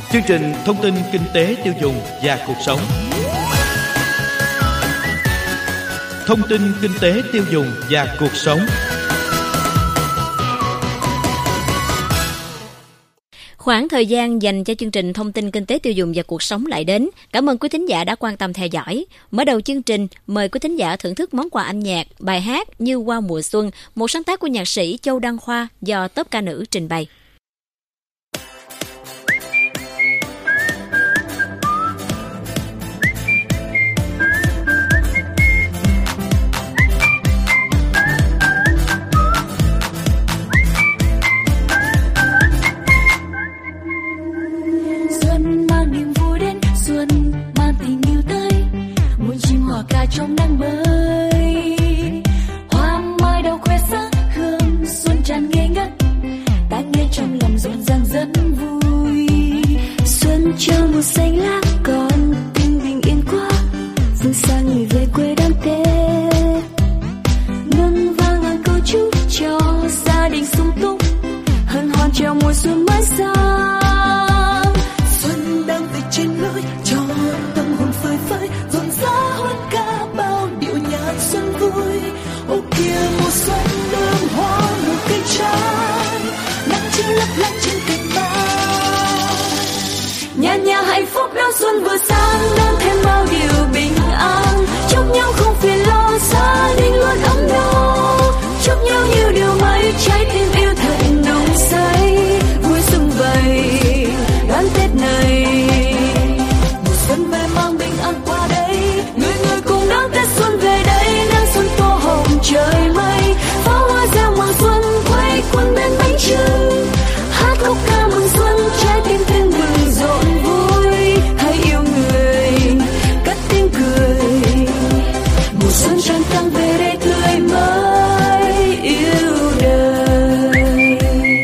Chương trình thông tin kinh tế tiêu dùng và cuộc sống. Thông tin kinh tế tiêu dùng và cuộc sống. Khoảng thời gian dành cho chương trình thông tin kinh tế tiêu dùng và cuộc sống lại đến. Cảm ơn quý thính giả đã quan tâm theo dõi. Mở đầu chương trình, mời quý thính giả thưởng thức món quà âm nhạc, bài hát Như Hoa Mùa Xuân, một sáng tác của nhạc sĩ Châu Đăng Khoa do tốp ca nữ trình bày. Trong nắng mới, hoa mai đào khoe sắc hương xuân tràn ngây ngất, ta nghe trong lòng rộn ràng rất vui. Xuân cho màu xanh lá còn tình bình yên quá, phương xa người về quê đón Tết. Ngân vang ngàn câu chúc cho gia đình sung túc, hân hoan chào mùa xuân mới sang. Xuân đang về trên lối cho tâm hồn phơi phới, rộn rã hơn cả xuân vui. Ô kia mùa xuân đơm hoa nụ cây trái, nắng chiếu lấp lánh trên cành mai. Nhà nhà hạnh phúc đón xuân vừa sang, đón thêm bao điều bình an. Chúc nhau không phiền lo, gia đình luôn ấm no. Chúc nhau nhiều điều may, trái tim yêu thật nồng say. Vui xuân vầy đón Tết này, mùa xuân về mang bình an qua đây. Người người cùng đón Tết xuân về đây. Trời mây pháo hoa reo mừng xuân, quay quần bên bánh chưng, hát khúc ca mừng xuân, trái tim thêm mừng rộn vui. Hãy yêu người cất tiếng cười, mùa xuân tràn tăng về đây tươi mới yêu đời.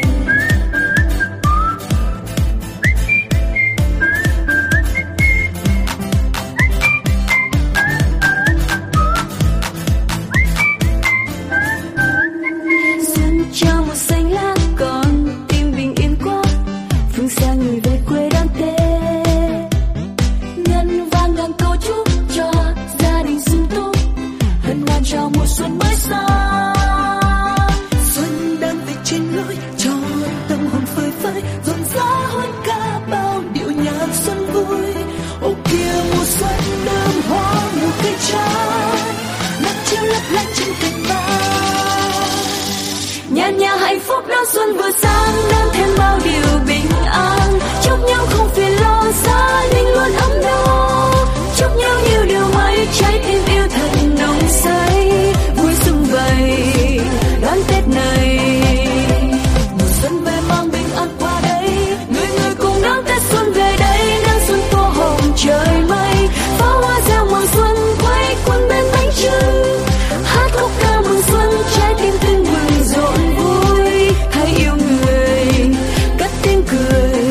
Nhà hạnh phúc đón xuân vừa sang, đón thêm bao điều bình an. Chúc nhau không phiền lo, gia đình luôn ấm no. Chúc nhau nhiều điều may, trái tim yêu thật nồng say. Vui xuân vầy đón Tết này, mùa xuân về mang bình an qua đây. Người người cùng đón Tết xuân về đây, nắng xuân tô hồng trời mây. Pháo hoa reo mừng xuân, quay quần bên bánh chưng, hát khúc ca mừng xuân, trái tim tưng bừng rộn vui. Hãy yêu người cất tiếng cười,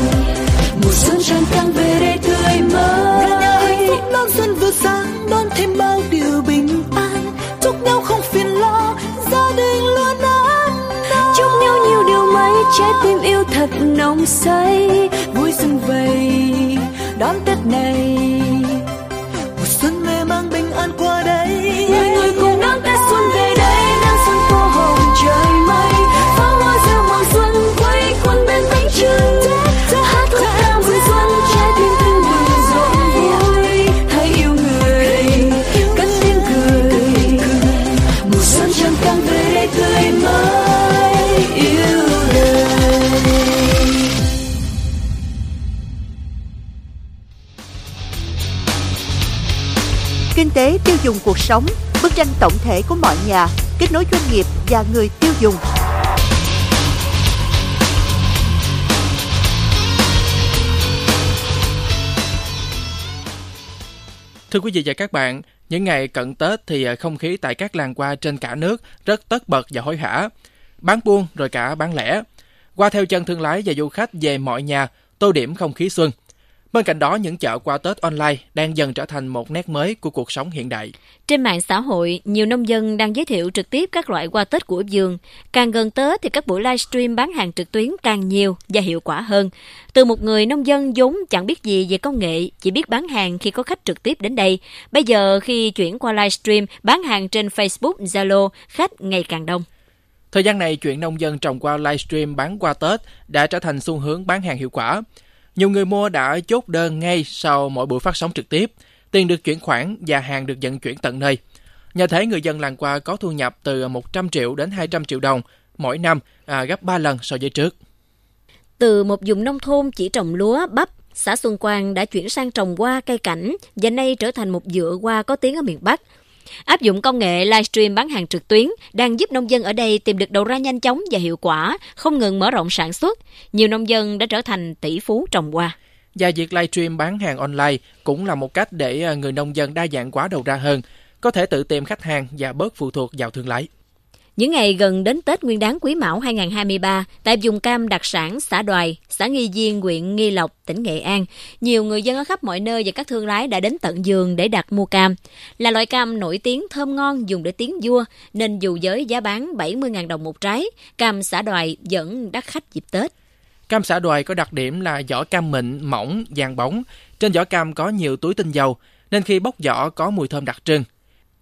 mùa xuân tràn tăng về đây tươi mới. Nhà nhà hạnh phúc đón xuân vừa sang, đón thêm bao điều bình an. Chúc nhau không phiền lo, gia đình luôn ấm no. Chúc nhau nhiều điều may, trái tim yêu thật nồng say. Vui xuân vầy đón Tết này, mùa xuân về mang bình an qua đây. Người người cùng đón Tết xuân về đây, nắng xuân tô hồng trời mây. Pháo hoa reo mừng xuân, quay quần bên bánh chưng, hát khúc ca mừng xuân, trái tim tưng bừng rộn vui. Hãy yêu người cất tiếng cười, mùa xuân tràn tăng về đây tươi mới yêu đời. Kinh tế tiêu dùng cuộc sống, bức tranh tổng thể của mọi nhà, kết nối doanh nghiệp và người tiêu dùng. Thưa quý vị và các bạn, những ngày cận Tết thì không khí tại các làng hoa trên cả nước rất tất bật và hối hả. Bán buôn rồi cả bán lẻ. Qua theo chân thương lái và du khách về mọi nhà, tô điểm không khí xuân. Bên cạnh đó, những chợ qua Tết online đang dần trở thành một nét mới của cuộc sống hiện đại. Trên mạng xã hội, nhiều nông dân đang giới thiệu trực tiếp các loại hoa Tết của vườn. Càng gần Tết thì các buổi livestream bán hàng trực tuyến càng nhiều và hiệu quả hơn. Từ một người nông dân vốn chẳng biết gì về công nghệ, chỉ biết bán hàng khi có khách trực tiếp đến đây. Bây giờ khi chuyển qua livestream bán hàng trên Facebook, Zalo, khách ngày càng đông. Thời gian này, chuyện nông dân trồng qua livestream bán qua Tết đã trở thành xu hướng bán hàng hiệu quả. Nhiều người mua đã chốt đơn ngay sau mỗi buổi phát sóng trực tiếp, tiền được chuyển khoản và hàng được vận chuyển tận nơi. Nhờ thế, người dân làng Qua có thu nhập từ 100 triệu đến 200 triệu đồng mỗi năm, gấp 3 lần so với trước. Từ một vùng nông thôn chỉ trồng lúa, bắp, xã Xuân Quang đã chuyển sang trồng hoa cây cảnh và nay trở thành một vựa hoa có tiếng ở miền Bắc. Áp dụng công nghệ livestream bán hàng trực tuyến đang giúp nông dân ở đây tìm được đầu ra nhanh chóng và hiệu quả, không ngừng mở rộng sản xuất. Nhiều nông dân đã trở thành tỷ phú trồng hoa. Và việc livestream bán hàng online cũng là một cách để người nông dân đa dạng hóa đầu ra hơn, có thể tự tìm khách hàng và bớt phụ thuộc vào thương lái. Những ngày gần đến Tết Nguyên đán Quý Mão 2023, tại vùng cam đặc sản xã Đoài, xã Nghi Diên, huyện Nghi Lộc, tỉnh Nghệ An, nhiều người dân ở khắp mọi nơi và các thương lái đã đến tận vườn để đặt mua cam. Là loại cam nổi tiếng thơm ngon dùng để tiến vua, nên dù với giá bán 70.000 đồng một trái, cam xã Đoài vẫn đắt khách dịp Tết. Cam xã Đoài có đặc điểm là vỏ cam mịn, mỏng, vàng bóng. Trên vỏ cam có nhiều túi tinh dầu, nên khi bóc vỏ có mùi thơm đặc trưng.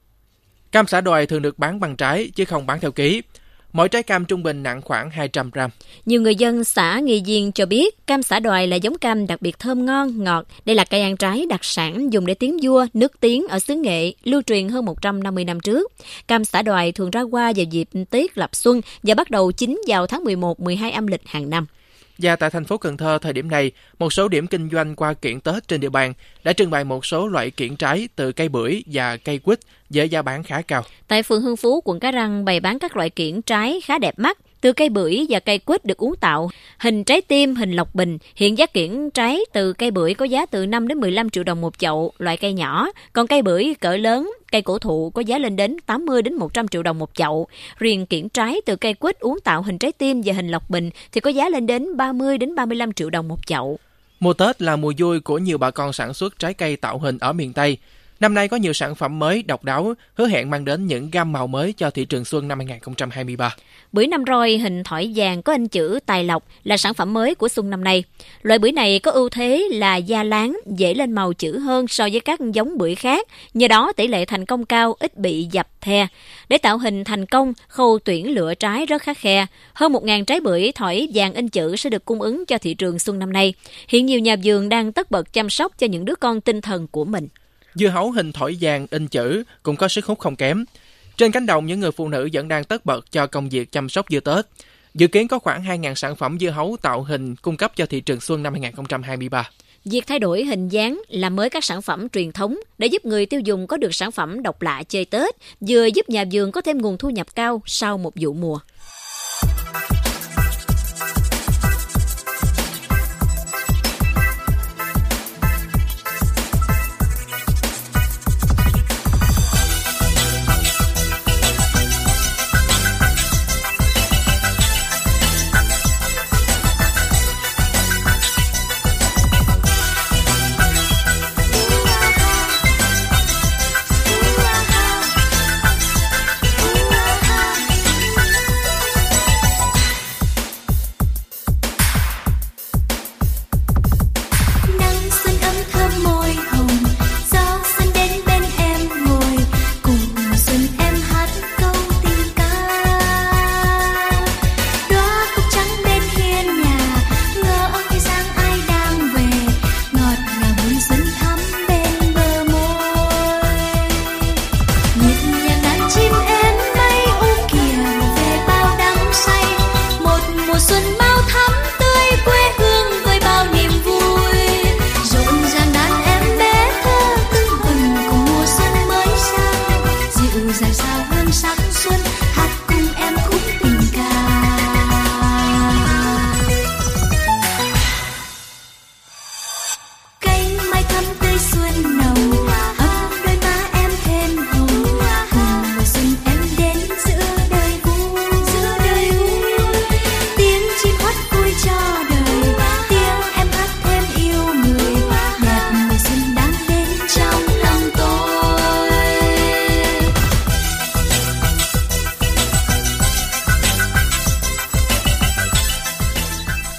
Cam xã Đoài thường được bán bằng trái chứ không bán theo ký. Mỗi trái cam trung bình nặng khoảng 200 gram. Nhiều người dân xã Nghi Diên cho biết cam xã Đoài là giống cam đặc biệt thơm ngon, ngọt. Đây là cây ăn trái đặc sản dùng để tiến vua, nước tiếng ở xứ Nghệ, lưu truyền hơn 150 năm trước. Cam xã Đoài thường ra hoa vào dịp Tiết Lập Xuân và bắt đầu chín vào tháng 11-12 âm lịch hàng năm. Và tại thành phố Cần Thơ thời điểm này, một số điểm kinh doanh qua kiểng Tết trên địa bàn đã trưng bày một số loại kiểng trái từ cây bưởi và cây quýt với giá bán khá cao. Tại phường Hưng Phú, quận Cái Răng bày bán các loại kiểng trái khá đẹp mắt. Từ cây bưởi và cây quýt được uống tạo hình trái tim, hình lộc bình. Hiện giá kiểng trái từ cây bưởi có giá từ 5 đến 15 triệu đồng một chậu, loại cây nhỏ. Còn cây bưởi cỡ lớn, cây cổ thụ có giá lên đến 80 đến 100 triệu đồng một chậu. Riêng kiểng trái từ cây quýt uống tạo hình trái tim và hình lộc bình thì có giá lên đến 30 đến 35 triệu đồng một chậu. Mùa Tết là mùa vui của nhiều bà con sản xuất trái cây tạo hình ở miền Tây. Năm nay có nhiều sản phẩm mới độc đáo, hứa hẹn mang đến những gam màu mới cho thị trường xuân năm 2023. Bưởi Nam Roi hình thỏi vàng có in chữ Tài Lộc là sản phẩm mới của xuân năm nay. Loại bưởi này có ưu thế là da láng, dễ lên màu chữ hơn so với các giống bưởi khác. Nhờ đó tỷ lệ thành công cao, ít bị dập the. Để tạo hình thành công, khâu tuyển lựa trái rất khắt khe. Hơn 1.000 trái bưởi thỏi vàng in chữ sẽ được cung ứng cho thị trường xuân năm nay. Hiện nhiều nhà vườn đang tất bật chăm sóc cho những đứa con tinh thần của mình. Dưa hấu hình thỏi vàng in chữ cũng có sức hút không kém. Trên cánh đồng, những người phụ nữ vẫn đang tất bật cho công việc chăm sóc dưa Tết. Dự kiến có khoảng 2.000 sản phẩm dưa hấu tạo hình cung cấp cho thị trường xuân năm 2023. Việc thay đổi hình dáng, làm mới các sản phẩm truyền thống để giúp người tiêu dùng có được sản phẩm độc lạ chơi Tết, vừa giúp nhà vườn có thêm nguồn thu nhập cao sau một vụ mùa.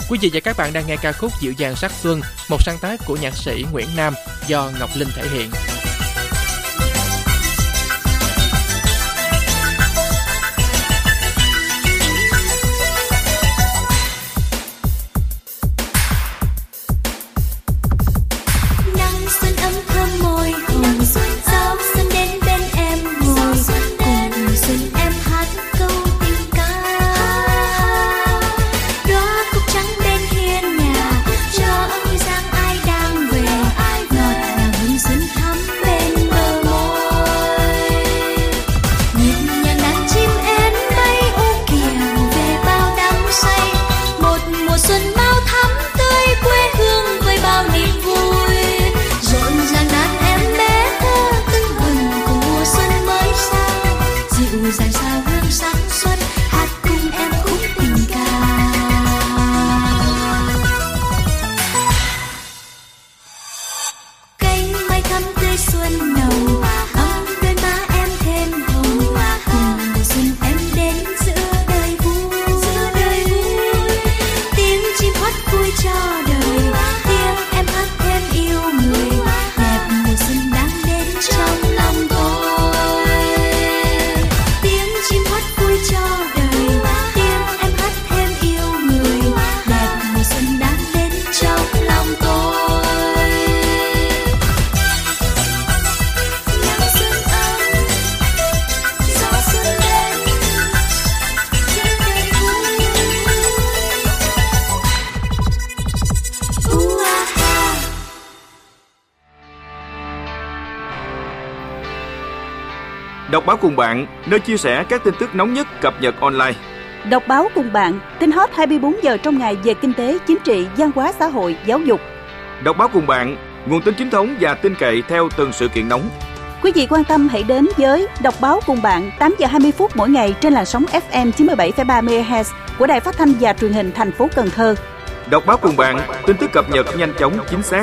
Quý vị và các bạn đang nghe ca khúc Dịu dàng sắc xuân, một sáng tác của nhạc sĩ Nguyễn Nam do Ngọc Linh thể hiện. Đọc báo cùng bạn, nơi chia sẻ các tin tức nóng nhất cập nhật online. Đọc báo cùng bạn, tin hot 24 giờ trong ngày về kinh tế, chính trị, văn hóa xã hội, giáo dục. Đọc báo cùng bạn, nguồn tin chính thống và tin cậy theo từng sự kiện nóng. Quý vị quan tâm hãy đến với Đọc báo cùng bạn 8 giờ 20 phút mỗi ngày trên làn sóng FM 97,3 MHz của Đài Phát thanh và Truyền hình thành phố Cần Thơ. Đọc báo cùng bạn, tin tức cập nhật nhanh chóng, chính xác.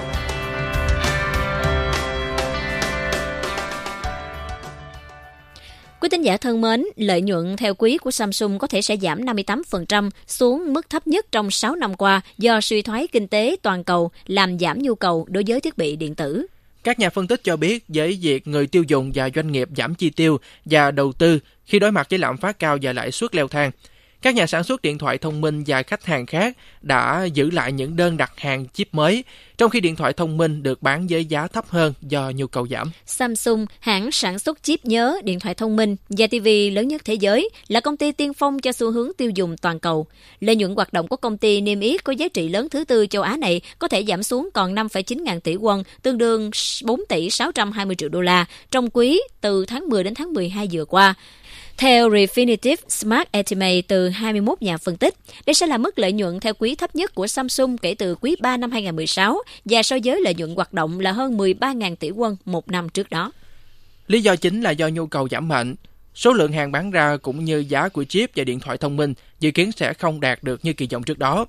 Quý tín giả thân mến, lợi nhuận theo quý của Samsung có thể sẽ giảm 58% xuống mức thấp nhất trong 6 năm qua do suy thoái kinh tế toàn cầu làm giảm nhu cầu đối với thiết bị điện tử. Các nhà phân tích cho biết với việc người tiêu dùng và doanh nghiệp giảm chi tiêu và đầu tư khi đối mặt với lạm phát cao và lãi suất leo thang, các nhà sản xuất điện thoại thông minh và khách hàng khác đã giữ lại những đơn đặt hàng chip mới, trong khi điện thoại thông minh được bán với giá thấp hơn do nhu cầu giảm. Samsung, hãng sản xuất chip nhớ, điện thoại thông minh và TV lớn nhất thế giới, là công ty tiên phong cho xu hướng tiêu dùng toàn cầu. Lợi nhuận hoạt động của công ty niêm yết có giá trị lớn thứ tư châu Á này có thể giảm xuống còn 5,9 ngàn tỷ won, tương đương 4 tỷ 620 triệu đô la trong quý từ tháng 10 đến tháng 12 vừa qua. Theo Refinitiv Smart Estimate từ 21 nhà phân tích, đây sẽ là mức lợi nhuận theo quý thấp nhất của Samsung kể từ quý 3 năm 2016 và so với lợi nhuận hoạt động là hơn 13.000 tỷ won một năm trước đó. Lý do chính là do nhu cầu giảm mạnh. Số lượng hàng bán ra cũng như giá của chip và điện thoại thông minh dự kiến sẽ không đạt được như kỳ vọng trước đó.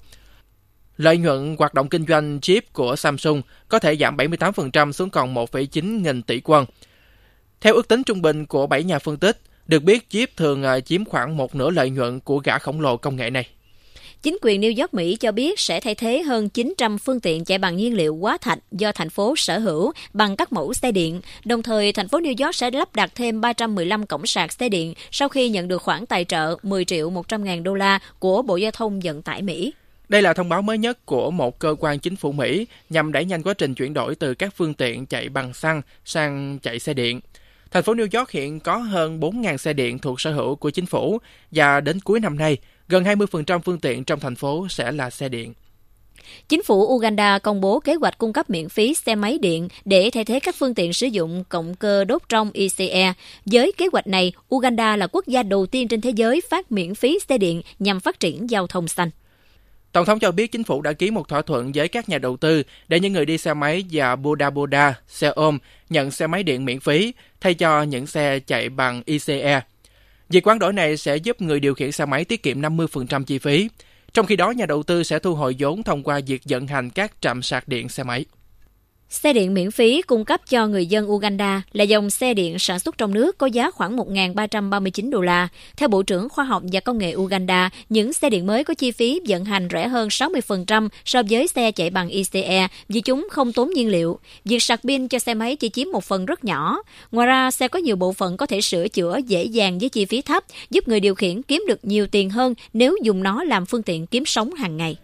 Lợi nhuận hoạt động kinh doanh chip của Samsung có thể giảm 78% xuống còn 1,9 nghìn tỷ won. Theo ước tính trung bình của 7 nhà phân tích, được biết chip thường chiếm khoảng một nửa lợi nhuận của gã khổng lồ công nghệ này. Chính quyền New York, Mỹ cho biết sẽ thay thế hơn 900 phương tiện chạy bằng nhiên liệu hóa thạch do thành phố sở hữu bằng các mẫu xe điện. Đồng thời, thành phố New York sẽ lắp đặt thêm 315 cổng sạc xe điện sau khi nhận được khoản tài trợ 10 triệu 100 ngàn đô la của Bộ Giao thông Vận tải Mỹ. Đây là thông báo mới nhất của một cơ quan chính phủ Mỹ nhằm đẩy nhanh quá trình chuyển đổi từ các phương tiện chạy bằng xăng sang chạy xe điện. Thành phố New York hiện có hơn 4.000 xe điện thuộc sở hữu của chính phủ và đến cuối năm nay, gần 20% phương tiện trong thành phố sẽ là xe điện. Chính phủ Uganda công bố kế hoạch cung cấp miễn phí xe máy điện để thay thế các phương tiện sử dụng động cơ đốt trong ECE. Với kế hoạch này, Uganda là quốc gia đầu tiên trên thế giới phát miễn phí xe điện nhằm phát triển giao thông xanh. Tổng thống cho biết chính phủ đã ký một thỏa thuận với các nhà đầu tư để những người đi xe máy và boda, xe ôm nhận xe máy điện miễn phí thay cho những xe chạy bằng ECE. Việc hoán đổi này sẽ giúp người điều khiển xe máy tiết kiệm 50% chi phí. Trong khi đó, nhà đầu tư sẽ thu hồi vốn thông qua việc vận hành các trạm sạc điện xe máy. Xe điện miễn phí cung cấp cho người dân Uganda là dòng xe điện sản xuất trong nước có giá khoảng 1.339 đô la. Theo Bộ trưởng Khoa học và Công nghệ Uganda, những xe điện mới có chi phí vận hành rẻ hơn 60% so với xe chạy bằng ICE vì chúng không tốn nhiên liệu. Việc sạc pin cho xe máy chỉ chiếm một phần rất nhỏ. Ngoài ra, xe có nhiều bộ phận có thể sửa chữa dễ dàng với chi phí thấp, giúp người điều khiển kiếm được nhiều tiền hơn nếu dùng nó làm phương tiện kiếm sống hàng ngày.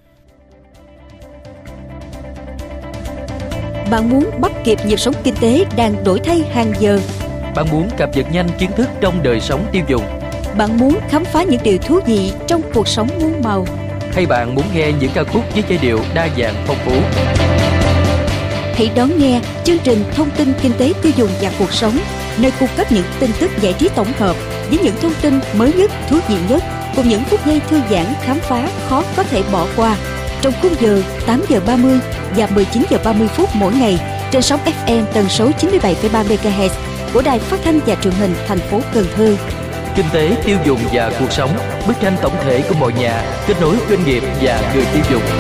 Bạn muốn bắt kịp nhịp sống kinh tế đang đổi thay hàng giờ. Bạn muốn cập nhật nhanh kiến thức trong đời sống tiêu dùng. Bạn muốn khám phá những điều thú vị trong cuộc sống muôn màu. Hay bạn muốn nghe những ca khúc với giai điệu đa dạng phong phú. Hãy đón nghe chương trình Thông tin Kinh tế Tiêu dùng và Cuộc sống, nơi cung cấp những tin tức giải trí tổng hợp với những thông tin mới nhất, thú vị nhất, cùng những phút giây thư giãn khám phá khó có thể bỏ qua. Trong khung giờ 8 giờ 30 và 19 giờ 30 phút mỗi ngày trên sóng FM tần số 97,3 MHz của Đài Phát thanh và Truyền hình thành phố Cần Thơ. Kinh tế tiêu dùng và cuộc sống, bức tranh tổng thể của mọi nhà, kết nối doanh nghiệp và người tiêu dùng.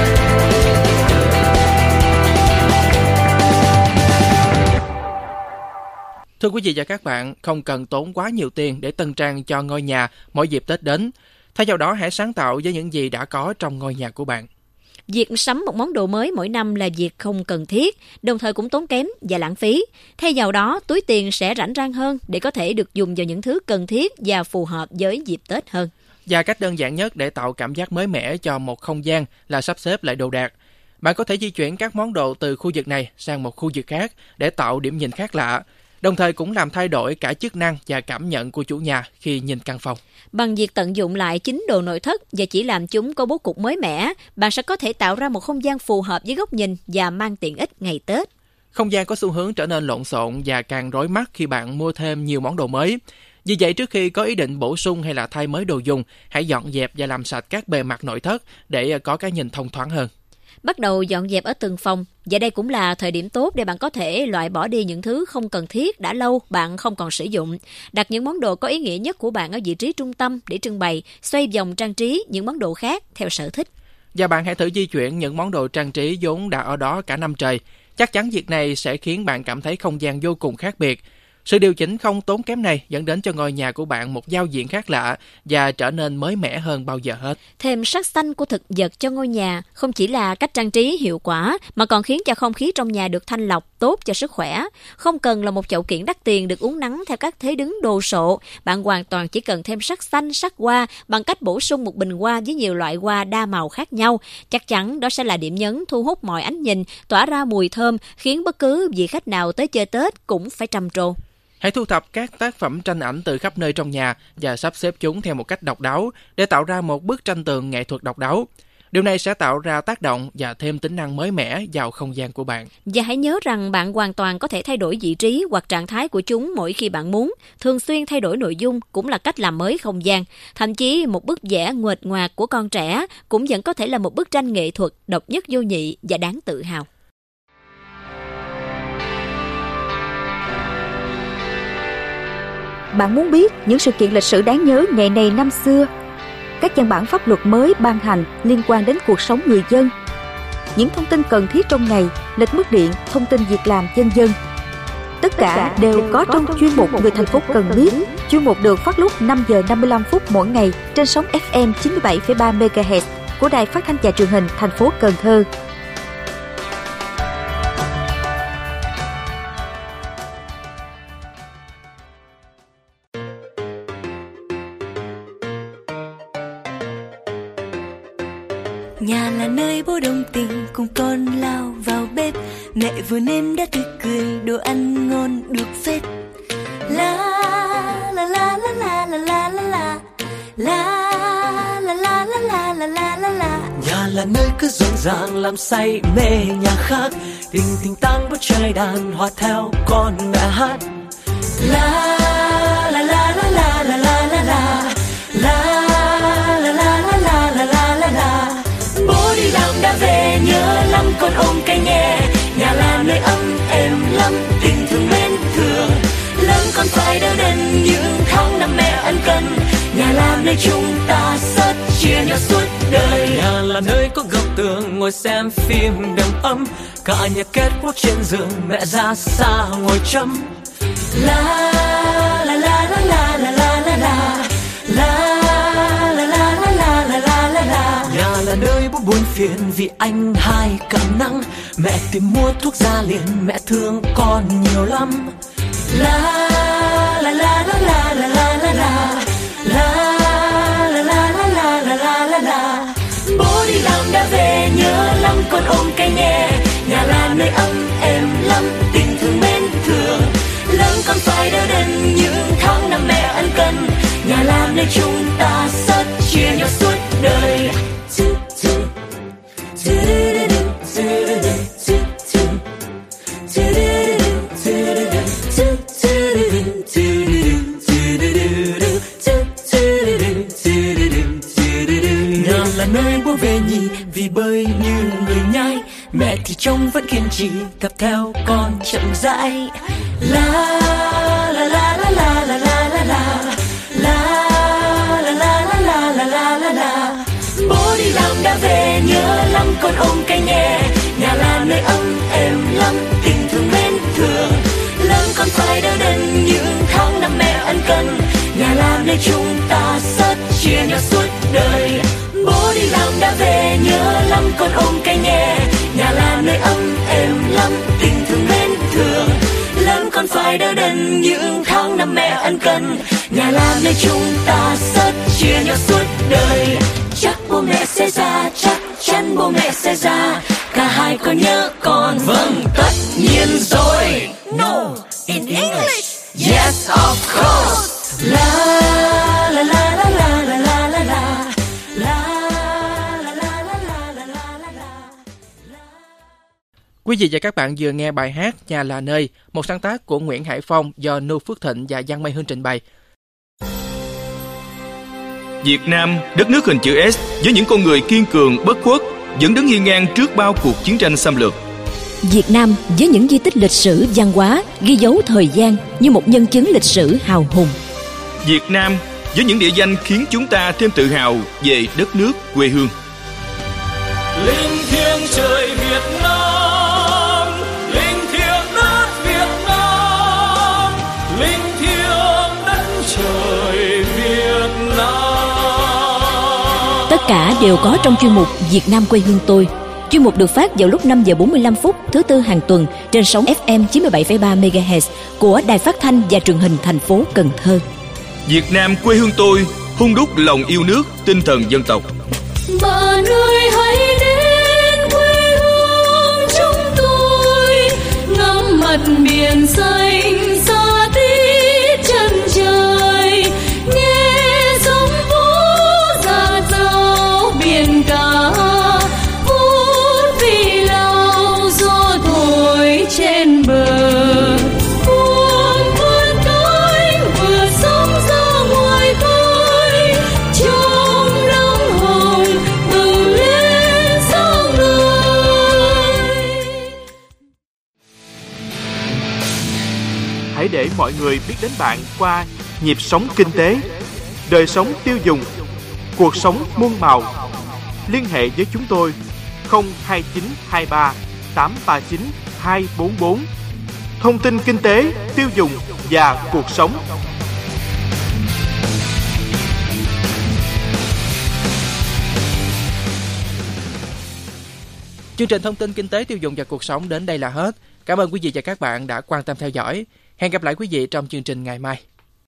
Thưa quý vị và các bạn, không cần tốn quá nhiều tiền để tân trang cho ngôi nhà mỗi dịp Tết đến. Thay vào đó, hãy sáng tạo với những gì đã có trong ngôi nhà của bạn. Việc sắm một món đồ mới mỗi năm là việc không cần thiết, đồng thời cũng tốn kém và lãng phí. Thay vào đó, túi tiền sẽ rảnh rang hơn để có thể được dùng vào những thứ cần thiết và phù hợp với dịp Tết hơn. Và cách đơn giản nhất để tạo cảm giác mới mẻ cho một không gian là sắp xếp lại đồ đạc. Bạn có thể di chuyển các món đồ từ khu vực này sang một khu vực khác để tạo điểm nhìn khác lạ, đồng thời cũng làm thay đổi cả chức năng và cảm nhận của chủ nhà khi nhìn căn phòng. Bằng việc tận dụng lại chính đồ nội thất và chỉ làm chúng có bố cục mới mẻ, bạn sẽ có thể tạo ra một không gian phù hợp với góc nhìn và mang tiện ích ngày Tết. Không gian có xu hướng trở nên lộn xộn và càng rối mắt khi bạn mua thêm nhiều món đồ mới. Vì vậy, trước khi có ý định bổ sung hay là thay mới đồ dùng, hãy dọn dẹp và làm sạch các bề mặt nội thất để có cái nhìn thông thoáng hơn. Bắt đầu dọn dẹp ở từng phòng, và đây cũng là thời điểm tốt để bạn có thể loại bỏ đi những thứ không cần thiết đã lâu bạn không còn sử dụng. Đặt những món đồ có ý nghĩa nhất của bạn ở vị trí trung tâm để trưng bày, xoay vòng trang trí những món đồ khác theo sở thích. Và bạn hãy thử di chuyển những món đồ trang trí vốn đã ở đó cả năm trời. Chắc chắn việc này sẽ khiến bạn cảm thấy không gian vô cùng khác biệt. Sự điều chỉnh không tốn kém này dẫn đến cho ngôi nhà của bạn một giao diện khác lạ và trở nên mới mẻ hơn bao giờ hết. Thêm sắc xanh của thực vật cho ngôi nhà không chỉ là cách trang trí hiệu quả mà còn khiến cho không khí trong nhà được thanh lọc, tốt cho sức khỏe. Không cần là một chậu kiển đắt tiền được uốn nắn theo các thế đứng đồ sộ. Bạn hoàn toàn chỉ cần thêm sắc xanh, sắc hoa bằng cách bổ sung một bình hoa với nhiều loại hoa đa màu khác nhau. Chắc chắn đó sẽ là điểm nhấn thu hút mọi ánh nhìn, tỏa ra mùi thơm khiến bất cứ vị khách nào tới chơi Tết cũng phải trầm trồ. Hãy thu thập các tác phẩm tranh ảnh từ khắp nơi trong nhà và sắp xếp chúng theo một cách độc đáo để tạo ra một bức tranh tường nghệ thuật độc đáo. Điều này sẽ tạo ra tác động và thêm tính năng mới mẻ vào không gian của bạn. Và hãy nhớ rằng bạn hoàn toàn có thể thay đổi vị trí hoặc trạng thái của chúng mỗi khi bạn muốn. Thường xuyên thay đổi nội dung cũng là cách làm mới không gian. Thậm chí một bức vẽ nguệch ngoạc của con trẻ cũng vẫn có thể là một bức tranh nghệ thuật độc nhất vô nhị và đáng tự hào. Bạn muốn biết những sự kiện lịch sử đáng nhớ ngày này năm xưa, các văn bản pháp luật mới ban hành liên quan đến cuộc sống người dân, những thông tin cần thiết trong ngày, lịch mức điện, thông tin việc làm dân dân. Tất cả đều có trong chuyên mục Người thành phố cần biết. Chuyên mục được phát lúc 5 giờ 55 phút mỗi ngày trên sóng FM 97,3 MHz của Đài Phát thanh và Truyền hình thành phố Cần Thơ. Nhà là nơi bố đồng tình cùng con lao vào bếp, mẹ vừa nêm đã tươi cười, đồ ăn ngon được phết. La la la la la la la la la la la la la la la la la. Nhà là nơi cứ rộn ràng làm say mê nhà khác, tình tình tang bút trời đàn hòa theo con mẹ hát. La la la la la la la la la la la la la la la la. Bố đi làm đã về nhớ lắm con ôm cây nghe, nhà là nơi ấm êm lắm tình thương mến thương. Lớn con phải đỡ đần những tháng năm mẹ ân cần, nhà là nơi chúng ta rất chia nhau suốt đời. Nhà là nơi có góc tường ngồi xem phim đầm ấm, cả nhà kết quốc trên giường, mẹ ra xa ngồi chấm. La la la la la la la la la la la la la la la la la la. Nhà là nơi bố buồn phiền vì anh hai cảm nắng, mẹ tìm mua thuốc ra liền, mẹ thương con nhiều lắm. La la la la la la la la la la la la la la la la la. Bố đi làm đã về nhớ lắm, con ôm cây nghe, nhà là nơi ấm êm lắm, tình thương mến thương. Lớn con phải đeo đần những tháng năm mẹ ân cần, nhà là nơi chúng ta rất chia nhau suốt đời. Nhà là nơi bố về nhì vì bơi như người nhai, mẹ thì trông vẫn kiên trì tập theo con chậm rãi. La la la la la la la la la la la la la la la la la. Bố đi làm đã về nhớ lắm, con ôm cây nghe, nhà là nơi ấm êm lắm, tình thương mến thương. Lớn con phải đeo đần những tháng năm mẹ ân cần, nhà là nơi chúng ta rất chia nhau suốt đời. Bố đi làm đã về nhớ lắm, con ôm cây nghe, nhà là nơi ấm êm lắm, tình thương mến thương. Lớn con phải đeo đần những tháng năm mẹ ân cần, nhà là nơi chúng ta rất chia nhau suốt đời. Chắc bố mẹ sẽ ra, chắc chắn bố mẹ sẽ ra, cả hai có nhớ con? Vâng, tất nhiên rồi. No, in English. Yes, of course. La la la la la la la la la. Quý vị và các bạn vừa nghe bài hát Nhà là nơi, một sáng tác của Nguyễn Hải Phong do Nu Phước Thịnh và Giang Mây Hương trình bày. Việt Nam, đất nước hình chữ S với những con người kiên cường, bất khuất, vẫn đứng hiên ngang trước bao cuộc chiến tranh xâm lược. Việt Nam với những di tích lịch sử văn hóa ghi dấu thời gian như một nhân chứng lịch sử hào hùng. Việt Nam với những địa danh khiến chúng ta thêm tự hào về đất nước quê hương. Linh thiêng trời Việt Nam, linh thiêng đất Việt Nam, linh thiêng đất trời Việt Nam. Tất cả đều có trong chuyên mục Việt Nam quê hương tôi. Chuyên mục được phát vào lúc 5 giờ 45 phút thứ tư hàng tuần trên sóng FM 97,3 MHz của Đài Phát thanh và Truyền hình thành phố Cần Thơ. Việt Nam quê hương tôi, hung đúc lòng yêu nước, tinh thần dân tộc. Bạn ơi hãy đến quê hương chúng tôi, ngắm mặt biển xanh xa tít chân trời, nghe sóng vỗ rạt rào biển cả, vút vì lao gió thổi trên bờ. Hãy để mọi người biết đến bạn qua nhịp sống kinh tế, đời sống tiêu dùng, cuộc sống muôn màu. Liên hệ với chúng tôi 02923 839 244. Thông tin kinh tế, tiêu dùng và cuộc sống. Chương trình thông tin kinh tế, tiêu dùng và cuộc sống đến đây là hết. Cảm ơn quý vị và các bạn đã quan tâm theo dõi. Hẹn gặp lại quý vị trong chương trình ngày mai.